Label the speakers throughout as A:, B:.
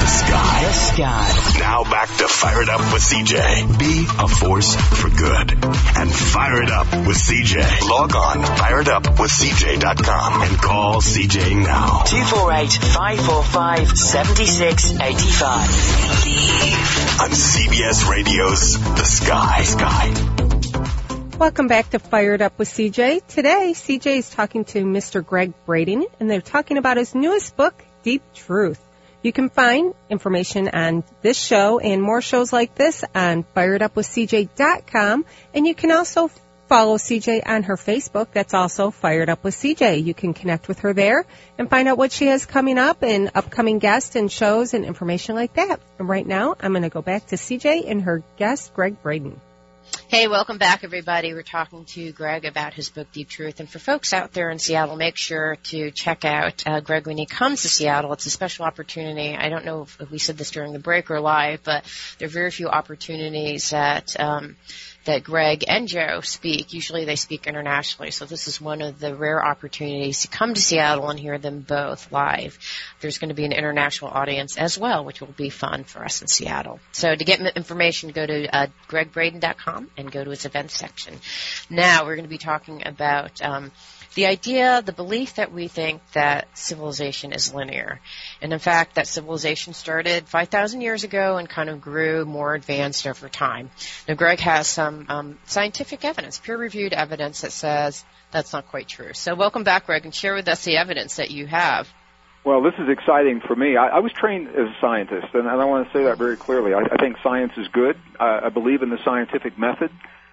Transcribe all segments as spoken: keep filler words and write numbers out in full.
A: sky.
B: The sky.
A: Now back to Fire It Up with C J. Be a force for good. And fire it up with C J. Log on, fire it up with C J dot com and call C J now.
B: two four eight, five four five, seven six eight five.
A: On C B S Radio's The Sky. Sky.
C: Welcome back to Fire It Up with C J. Today, C J is talking to Mister Greg Brading, and they're talking about his newest book, Deep Truth. You can find information on this show and more shows like this on fire it up with C J dot com, and you can also follow C J on her Facebook. That's also Fired Up with C J. You can connect with her there and find out what she has coming up and upcoming guests and shows and information like that. And right now, I'm going to go back to C J and her guest, Greg Brading.
D: Hey, welcome back, everybody. We're talking to Greg about his book, Deep Truth. And for folks out there in Seattle, make sure to check out uh, Greg when he comes to Seattle. It's a special opportunity. I don't know if, if we said this during the break or live, but there are very few opportunities that um, that Greg and Joe speak. Usually they speak internationally, so this is one of the rare opportunities to come to Seattle and hear them both live. There's going to be an international audience as well, which will be fun for us in Seattle. So to get information, go to uh, greg braden dot com and go to its events section. Now we're going to be talking about um, the idea, the belief that we think that civilization is linear. And in fact, that civilization started five thousand years ago and kind of grew more advanced over time. Now, Greg has some um, scientific evidence, peer-reviewed evidence that says that's not quite true. So welcome back, Greg, and share with us the evidence that you have.
E: Well, this is exciting for me. I, I was trained as a scientist, and I want to say that very clearly. I, I think science is good. I, I believe in the scientific method.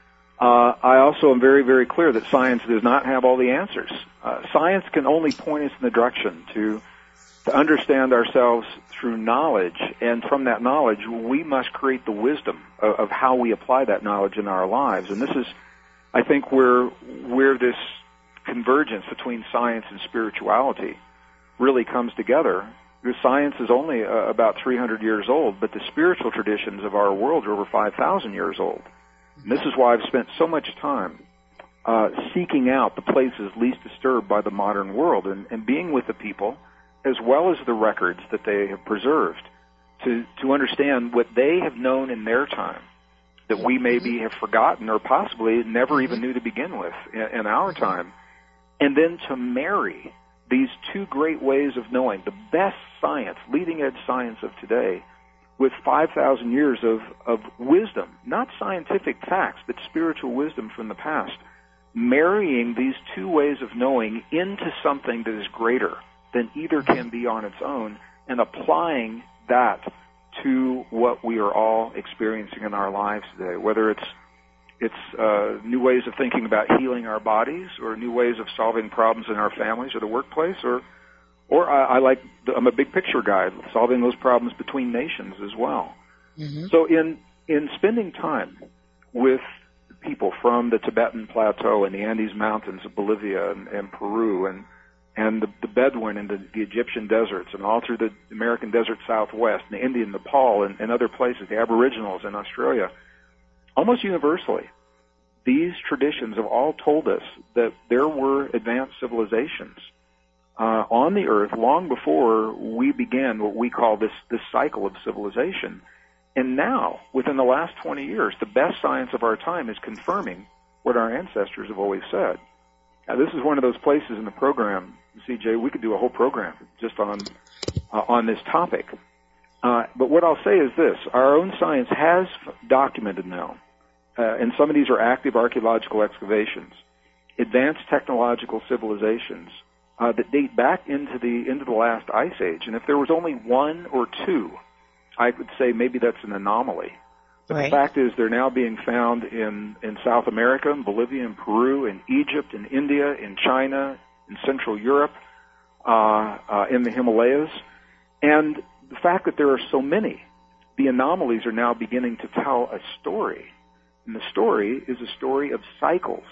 E: Uh, I also am very, very clear that science does not have all the answers. Uh, science can only point us in the direction to, to understand ourselves through knowledge, and from that knowledge, we must create the wisdom of, of how we apply that knowledge in our lives. And this is, I think, where where this convergence between science and spirituality really comes together. Because science is only uh, about three hundred years old, but the spiritual traditions of our world are over five thousand years old. And this is why I've spent so much time uh, seeking out the places least disturbed by the modern world and, and being with the people, as well as the records that they have preserved, to, to understand what they have known in their time that we maybe have forgotten or possibly never even knew to begin with in, in our time, and then to marry these two great ways of knowing, the best science, leading-edge science of today, with five thousand years of, of wisdom, not scientific facts, but spiritual wisdom from the past, marrying these two ways of knowing into something that is greater than either can be on its own, and applying that to what we are all experiencing in our lives today, whether it's it's uh, new ways of thinking about healing our bodies, or new ways of solving problems in our families or the workplace, or Or I, I like, I'm a big picture guy, solving those problems between nations as well. Mm-hmm. So in, in spending time with people from the Tibetan Plateau and the Andes Mountains of Bolivia and, and Peru and, and the, the Bedouin and the, the Egyptian deserts and all through the American desert Southwest and the Indian Nepal and, and other places, the Aboriginals in Australia, almost universally, these traditions have all told us that there were advanced civilizations Uh, on the earth long before we began what we call this, this cycle of civilization. And now, within the last twenty years, the best science of our time is confirming what our ancestors have always said. Now, this is one of those places in the program, C J, we could do a whole program just on, uh, on this topic. Uh, but what I'll say is this, our own science has documented now, uh, and some of these are active archaeological excavations, advanced technological civilizations, Uh, that date back into the into the last ice age. And if there was only one or two, I would say maybe that's an anomaly. But right. The fact is they're now being found in, in South America, in Bolivia, in Peru, in Egypt, in India, in China, in Central Europe, uh, uh, in the Himalayas. And the fact that there are so many, the anomalies are now beginning to tell a story. And the story is a story of cycles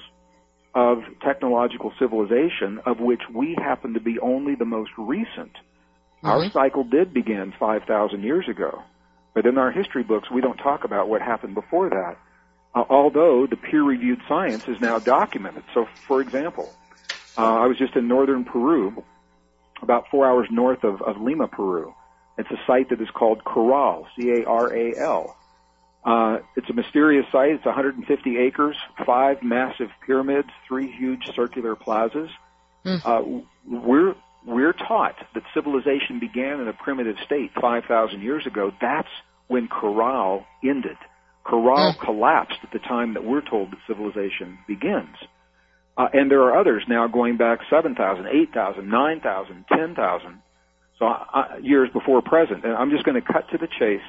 E: of technological civilization, of which we happen to be only the most recent. Mm-hmm. Our cycle did begin five thousand years ago, but in our history books we don't talk about what happened before that, uh, although the peer-reviewed science is now documented. So, for example, uh, I was just in northern Peru, about four hours north of, of Lima, Peru, It's a site that is called Caral, C A R A L. Uh, it's a mysterious site. It's one hundred fifty acres, five massive pyramids, three huge circular plazas. Mm. Uh, we're we're taught that civilization began in a primitive state five thousand years ago. That's when Caral ended. Caral mm. collapsed at the time that we're told that civilization begins. Uh, and there are others now going back seven thousand, eight thousand, nine thousand, ten thousand so, uh, years before present. And I'm just going to cut to the chase.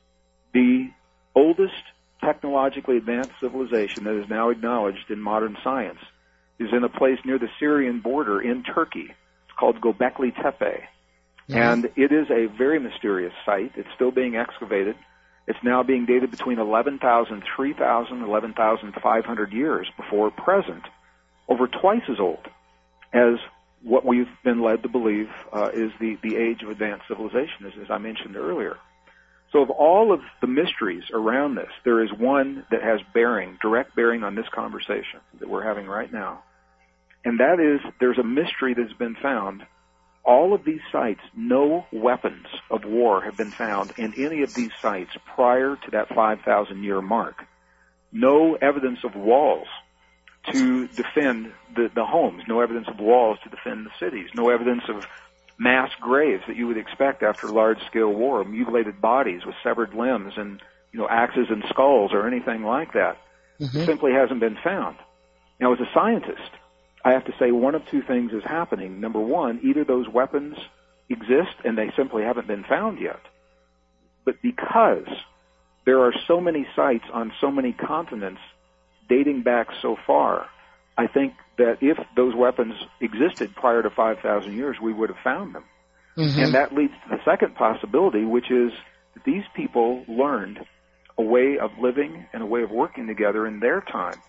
E: The oldest technologically advanced civilization that is now acknowledged in modern science is in a place near the Syrian border in Turkey. It's called Göbekli Tepe. Mm-hmm. And it is a very mysterious site. It's still being excavated. It's now being dated between eleven thousand, three thousand, eleven thousand five hundred years before present, over twice as old as what we've been led to believe uh, is the, the age of advanced civilization, as, as I mentioned earlier. So of all of the mysteries around this, there is one that has bearing, direct bearing on this conversation that we're having right now. And that is, there's a mystery that's been found. All of these sites, no weapons of war have been found in any of these sites prior to that five thousand year mark. No evidence of walls to defend the, the homes, no evidence of walls to defend the cities, no evidence of mass graves that you would expect after large-scale war, mutilated bodies with severed limbs and, you know, axes and skulls or anything like that. Mm-hmm. Simply hasn't been found. Now, as a scientist, I have to say one of two things is happening. Number one, either those weapons exist and they simply haven't been found yet. But because there are so many sites on so many continents dating back so far, I think that if those weapons existed prior to five thousand years, we would have found them. Mm-hmm. And that leads to the second possibility, which is that these people learned a way of living and a way of working together in their time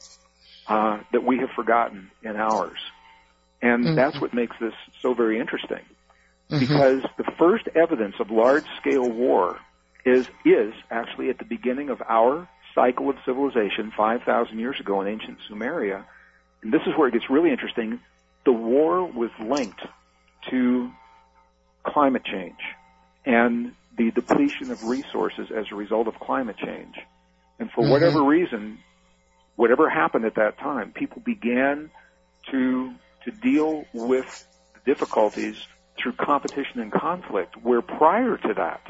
E: uh, that we have forgotten in ours. And mm-hmm. that's what makes this so very interesting. Mm-hmm. Because the first evidence of large-scale war is is actually at the beginning of our cycle of civilization five thousand years ago in ancient Sumeria. And this is where it gets really interesting. The war was linked to climate change and the depletion of resources as a result of climate change. And for mm-hmm. whatever reason, whatever happened at that time, people began to to deal with the difficulties through competition and conflict, where prior to that,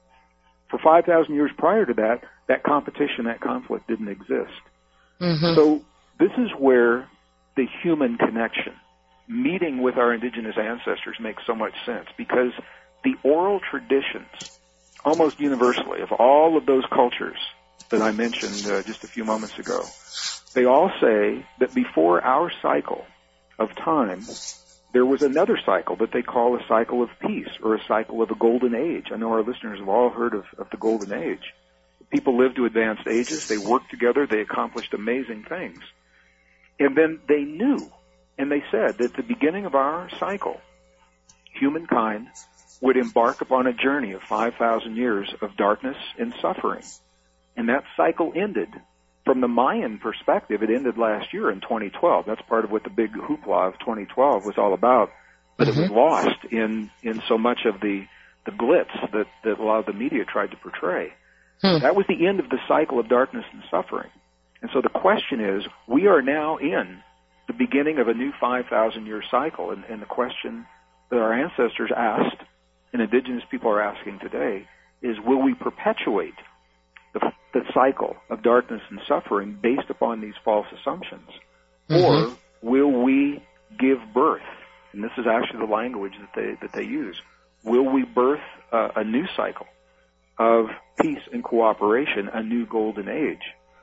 E: for five thousand years prior to that, that competition, that conflict didn't exist. Mm-hmm. So this is where the human connection, meeting with our indigenous ancestors, makes so much sense, because the oral traditions, almost universally, of all of those cultures that I mentioned uh, just a few moments ago, they all say that before our cycle of time, there was another cycle that they call a cycle of peace, or a cycle of a golden age. I know our listeners have all heard of, of the golden age. People lived to advanced ages, they worked together, they accomplished amazing things. And then they knew, and they said that at the beginning of our cycle, humankind would embark upon a journey of five thousand years of darkness and suffering. And that cycle ended. From the Mayan perspective, it ended last year in twenty twelve. That's part of what the big hoopla of twenty twelve was all about. But mm-hmm. it was lost in, in so much of the, the glitz that, that a lot of the media tried to portray. Hmm. That was the end of the cycle of darkness and suffering. And so the question is, we are now in the beginning of a new five thousand year cycle. And, and the question that our ancestors asked, and indigenous people are asking today, is will we perpetuate the, the cycle of darkness and suffering based upon these false assumptions? Mm-hmm. Or will we give birth? And this is actually the language that they, that they use. Will we birth uh, a new cycle of peace and cooperation, a new golden age?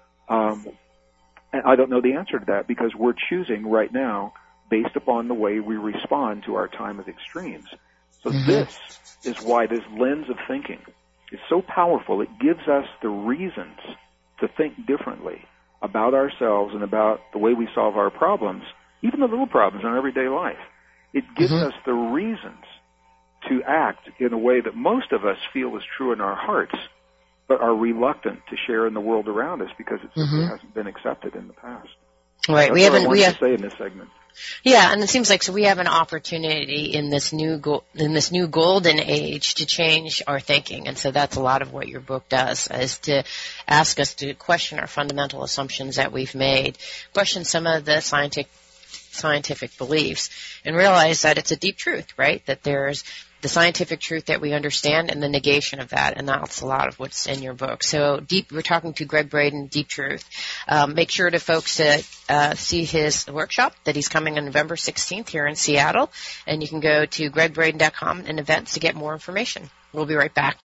E: Um, and I don't know the answer to that, because we're choosing right now based upon the way we respond to our time of extremes. So mm-hmm. this is why this lens of thinking is so powerful. It gives us the reasons to think differently about ourselves and about the way we solve our problems, even the little problems in our everyday life. It gives mm-hmm. us the reasons to act in a way that most of us feel is true in our hearts, but are reluctant to share in the world around us because it simply mm-hmm. hasn't been accepted in the past.
D: Right.
E: That's
D: we haven't.
E: I
D: we have
E: to say in this segment.
D: Yeah, and it seems like so we have an opportunity in this new go- in this new golden age to change our thinking, and so that's a lot of what your book does, is to ask us to question our fundamental assumptions that we've made, question some of the scientific scientific beliefs, and realize that it's a deep truth, right? That there's the scientific truth that we understand and the negation of that, and that's a lot of what's in your book. So deep, we're talking to Greg Braden, Deep Truth. Um, make sure to folks to uh, see his workshop that he's coming on November sixteenth here in Seattle, and you can go to greg braden dot com and events to get more information. We'll be right back.